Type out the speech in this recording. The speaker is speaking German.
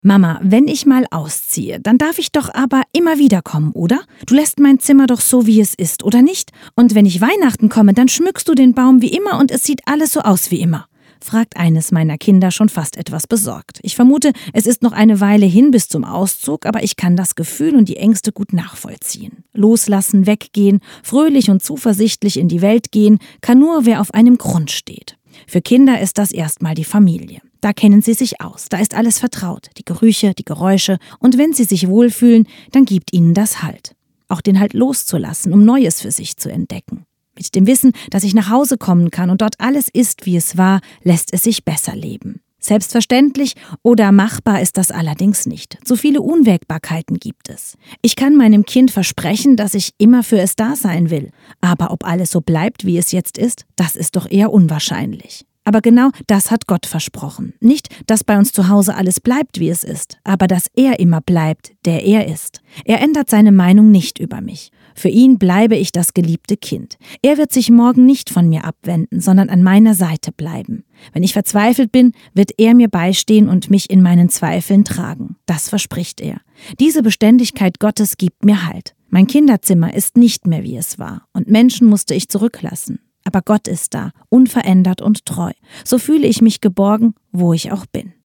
Mama, wenn ich mal ausziehe, dann darf ich doch aber immer wiederkommen, oder? Du lässt mein Zimmer doch so, wie es ist, oder nicht? Und wenn ich Weihnachten komme, dann schmückst du den Baum wie immer und es sieht alles so aus wie immer, fragt eines meiner Kinder schon fast etwas besorgt. Ich vermute, es ist noch eine Weile hin bis zum Auszug, aber ich kann das Gefühl und die Ängste gut nachvollziehen. Loslassen, weggehen, fröhlich und zuversichtlich in die Welt gehen, kann nur, wer auf einem Grund steht. Für Kinder ist das erstmal die Familie. Da kennen sie sich aus, da ist alles vertraut, die Gerüche, die Geräusche, und wenn sie sich wohlfühlen, dann gibt ihnen das Halt. Auch den Halt loszulassen, um Neues für sich zu entdecken. Mit dem Wissen, dass ich nach Hause kommen kann und dort alles ist, wie es war, lässt es sich besser leben. Selbstverständlich oder machbar ist das allerdings nicht. Zu viele Unwägbarkeiten gibt es. Ich kann meinem Kind versprechen, dass ich immer für es da sein will. Aber ob alles so bleibt, wie es jetzt ist, das ist doch eher unwahrscheinlich. Aber genau das hat Gott versprochen. Nicht, dass bei uns zu Hause alles bleibt, wie es ist, aber dass er immer bleibt, der er ist. Er ändert seine Meinung nicht über mich. Für ihn bleibe ich das geliebte Kind. Er wird sich morgen nicht von mir abwenden, sondern an meiner Seite bleiben. Wenn ich verzweifelt bin, wird er mir beistehen und mich in meinen Zweifeln tragen. Das verspricht er. Diese Beständigkeit Gottes gibt mir Halt. Mein Kinderzimmer ist nicht mehr, wie es war, und Menschen musste ich zurücklassen. Aber Gott ist da, unverändert und treu. So fühle ich mich geborgen, wo ich auch bin.